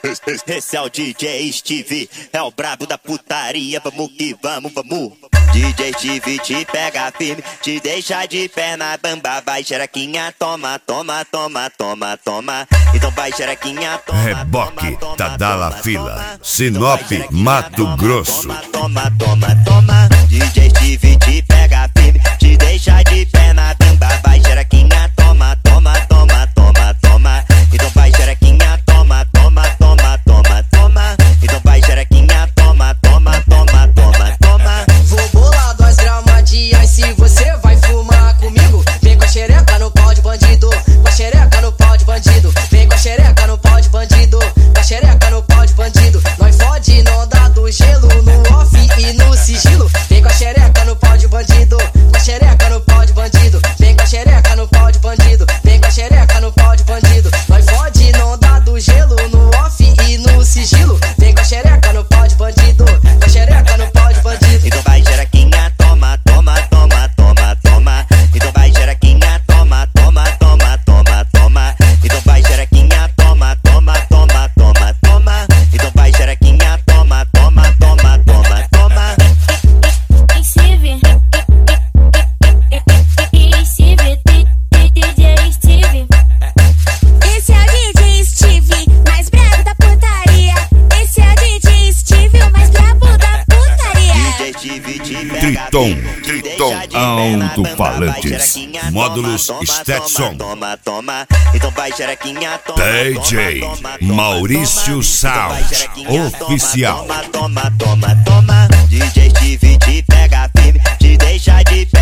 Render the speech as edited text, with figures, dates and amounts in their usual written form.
Esse é o DJ Steve, é o brabo da putaria. Vamos que vamos, vamos. DJ Steve te pega firme, te deixa de perna bamba. Vai xerequinha, toma, toma, toma, toma, toma. Então vai xerequinha, toma. Reboque, Tadala Fila, Sinop, Mato Grosso. Toma, toma, toma. DJ Steve te pega firme, te deixa de perna bamba. Vai xerequinha, toma, toma, toma, toma, toma. Então vai xerequinha, toma, toma, toma, toma, toma. Então vai xerequinha, toma, toma, toma, toma, toma. Vou bolar 2 gramas de ice, você vai fumar comigo. Vem com a xereca no pau de bandido, com a xereca no pau de bandido. Vem com a xereca no pau de bandido, com a xereca no pau de bandido. Nós fode não dá do gelo, no off e no sigilo. Vem com a xereca no pau de bandido, com a xereca no pau de bandido. Vem com a xereca no pau de bandido, vem com a xereca no pau de bandido. Nós fode não dá do gelo, no off e no sigilo. Vem com a xereca no pau de bandido, com a xereca no pau de bandido. Então vai xerequinha, toma, toma, toma, toma, toma. Então vai xerequinha, toma, toma, toma, toma, toma. Então vai xerequinha, toma, toma, toma, toma, toma. Então vai xerequinha, toma, toma, toma, toma, toma. Steve, DJ Steve. Esse é o DJ Steve, mais brabo da putaria. Esse é o DJ Steve, o mais brabo da putaria. DJ Steve te pega Triton, firme, te Triton, deixa de perna alto-falantes, bamba. Vai xerequinha, módulos toma, toma, Stetson. Toma, toma. Então vai xerequinha, toma, DJ toma, toma, toma, Maurício toma. Sound, Então vai xerequinha, oficial. Toma, toma, toma, toma. DJ Steve te pega firme, te deixa de